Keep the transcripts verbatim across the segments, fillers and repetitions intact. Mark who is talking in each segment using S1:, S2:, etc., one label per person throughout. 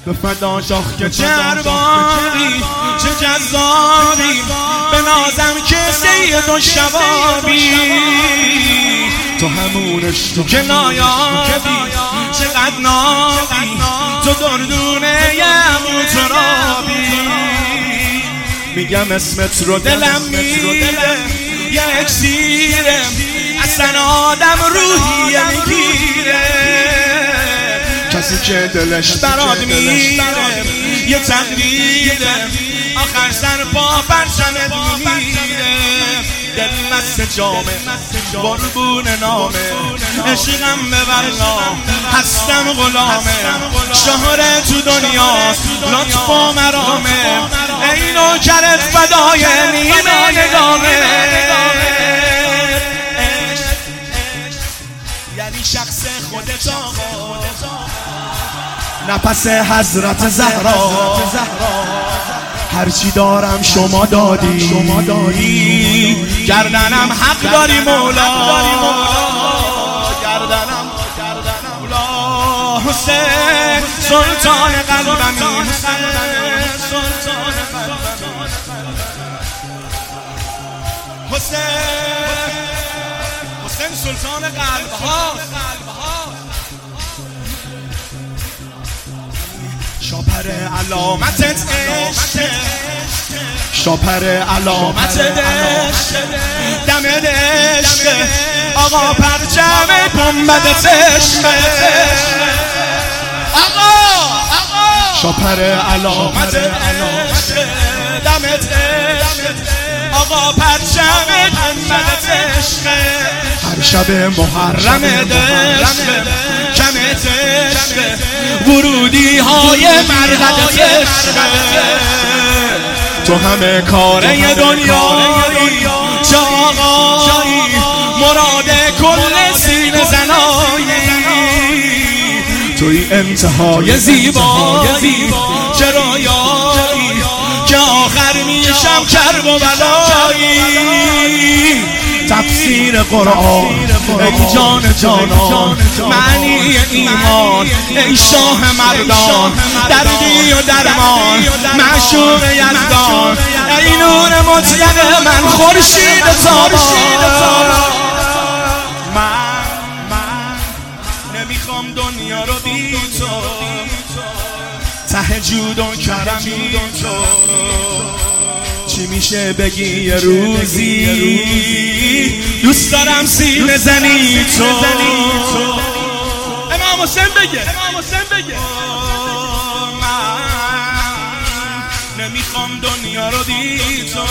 S1: به فدا شاخ که چه اربابی چه جذابی به نازم که سید و شبابی تو همونش تو که نایابی چقدر نابی تو دردونه یم و ترابی میگم اسمت رو دلم میره یه اکسیره اصلا آدم روحیه میگیره کسی که دلش برات میره یه تقدیره آخر سر پا پرچمت میره دل مست جامه قربون نامه عشقم ببرنا هستم غلامه شهره تو دنیاست لطف و مرامه ای نوکرت فدای نیمه نگامه یعنی شخص خودت آقا نفس حضرت زهرا هرچی دارم شما دادی شما دادی گردنم حق داری مولا گردنم مولا حسین سلطان قلبم سلطان حسین حسین سلطان قلب ها شاپر علامتت عشق شاپر علامتت عشق دمت عشق آقا پرچم گنبدت عشق آقا شاپر علامتت عشق دمت عشق آقا پرچم گنبدت عشق هر شب محرم عشق کمت عشق ورودی های مرقدت عشق تو همه کاره دنیایی چه آقایی مراد کل سینه زنایی توی انتهای زیبایی چه رویایی که آخر میشم کرب و بلایی تفسیر قرآن ای جان جانان معنی ایمان ای شاه مردان دردی و درمان معشوق یزدان ای نور مطلق من خورشید تابان من من نمیخوام دنیا رو بی تو ته جود و کرمی تو چی میشه بگی یه روزی دوست دارم سینه زنی تو امام حسین بگه امام حسین بگه من نمیخوام دنیا رو بی تو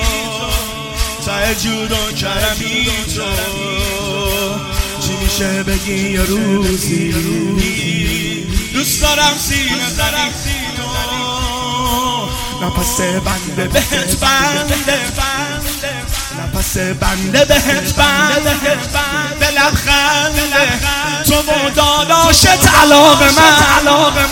S1: ته جود و کرمی تو چی میشه بگی یه روزی دوست دارم سینه زنی نفس بنده بهت بنده نفس بنده بهت بنده به لبخنده تو و داداشت علاقه من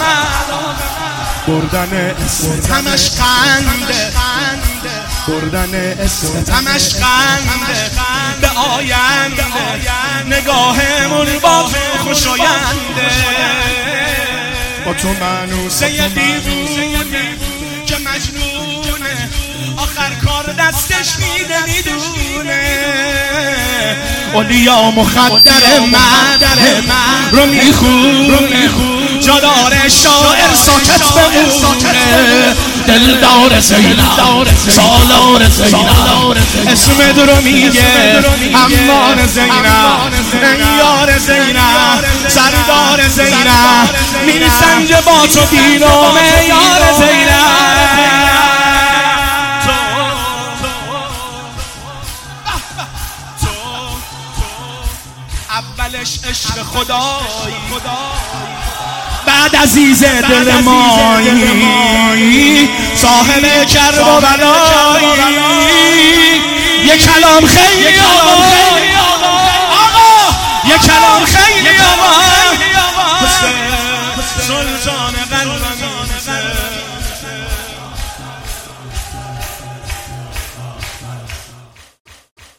S1: بردن اسمت همش خنده بردن اسمت همش خنده به آینده نگاهمون با تو خوشاینده با تو منوسه دیوونه که مجنونه آخر کار دستش میده میدونه اولیا مخدر مدر رو میخونه جا داره شاعر ساکت بمونه دلدار زینب سالار زینب اسم درو میگه امان زینب یار زینب سردار زینب میسنجه با تو بینام یار زینب اولش عشق خدایی بعد عزیز دل مایی صاحب کرب و بلایی یک کلام خیلی